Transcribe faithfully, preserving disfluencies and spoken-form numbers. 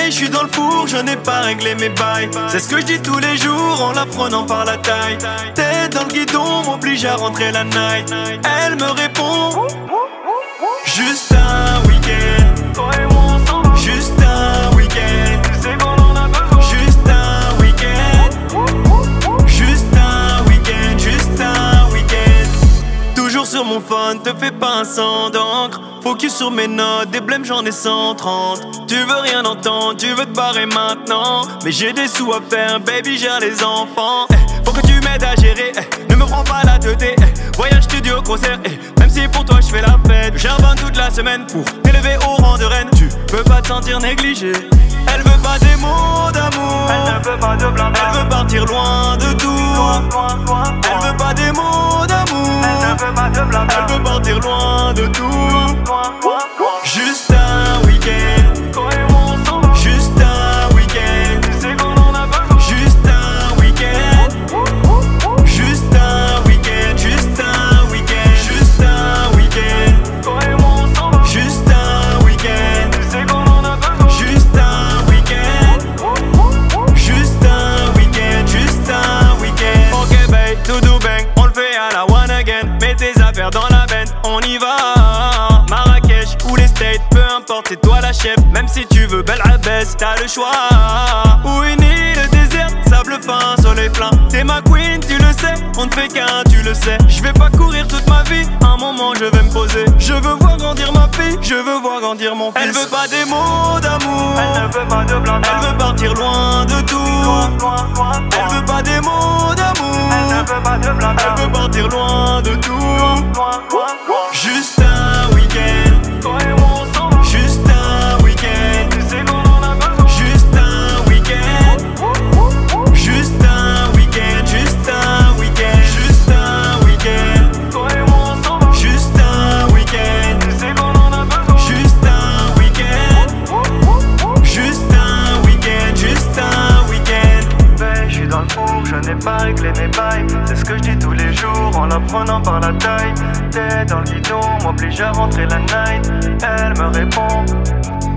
je suis dans le four, je n'ai pas réglé mes bails. C'est ce que je dis tous les jours en la prenant par la taille. Tête dans le guidon, m'oblige à rentrer la night. Elle me répond, juste un week-end. Toi et moi ensemble. Juste un week-end. Tu sais qu'on en a besoin. Juste un week-end. Juste un week-end. Juste un week-end. Toujours sur mon phone, te fais pas un sang d'encre. Focus sur mes notes, des blèmes j'en ai cent trente. Tu veux rien entendre, tu veux te barrer maintenant. Mais j'ai des sous à faire, baby gère les enfants. eh, Faut que tu m'aides à gérer, eh, ne me prends pas la tête. eh, Voyage studio, concert, eh, même si pour toi je fais la fête. J'invente toute la semaine pour t'élever au rang de reine. Tu peux pas te sentir négligé. Elle veut pas des mots d'amour, elle ne veut pas de blabla. Elle veut partir loin de tout, loin, loin, loin, loin. Elle veut pas des mots d'amour, elle ne veut pas de blabla. Elle veut partir loin de tout, loin, loin, loin, loin. Juste un week-end. Toi et moi ensemble. Juste un week-end. Tu sais qu'on en a besoin. Juste un week-end. Juste un week-end. Juste un week-end. Juste un week-end. Toi et moi ensemble. Juste un week-end. Tu sais qu'on en a besoin. Juste un week-end. Juste un week-end. Juste un week-end. Ok babe, tout do bang, on le fait à la one again. Mets tes affaires dans la benne, on y va. Marrakech ou les States, peu importe, c'est toi la chef. Même si tu veux belle abaisse, t'as le choix. Ou une île déserte, sable fin, soleil plein. T'es ma queen, tu le sais, on ne fait qu'un, tu le sais. Je vais pas courir toute ma vie, un moment je vais me poser. Je veux voir grandir ma fille, je veux voir grandir mon fils. Elle veut pas des mots d'amour, elle ne veut pas de blabla. Elle veut partir loin de tout, loin, loin, loin, loin. Elle veut pas des mots d'amour, elle ne veut pas de blabla. Elle veut partir loin de tout, loin, loin, loin, loin. Juste un week-end. Toi et moi ensemble. Juste un week-end. Tu sais qu'on en a besoin. Juste un week-end. Juste un week-end. Juste un week-end. Juste un week-end. Toi et moi ensemble. Juste un week-end. Tu sais qu'on en a besoin. Juste un week-end. Juste un week-end. Juste un week-end. Ben, je suis dans le four, je n'ai pas réglé mes bails. C'est ce que je dis tous les jours en la prenant par la taille. Tête dans le guidon, m'oblige à rentrer la night. Elle me répond.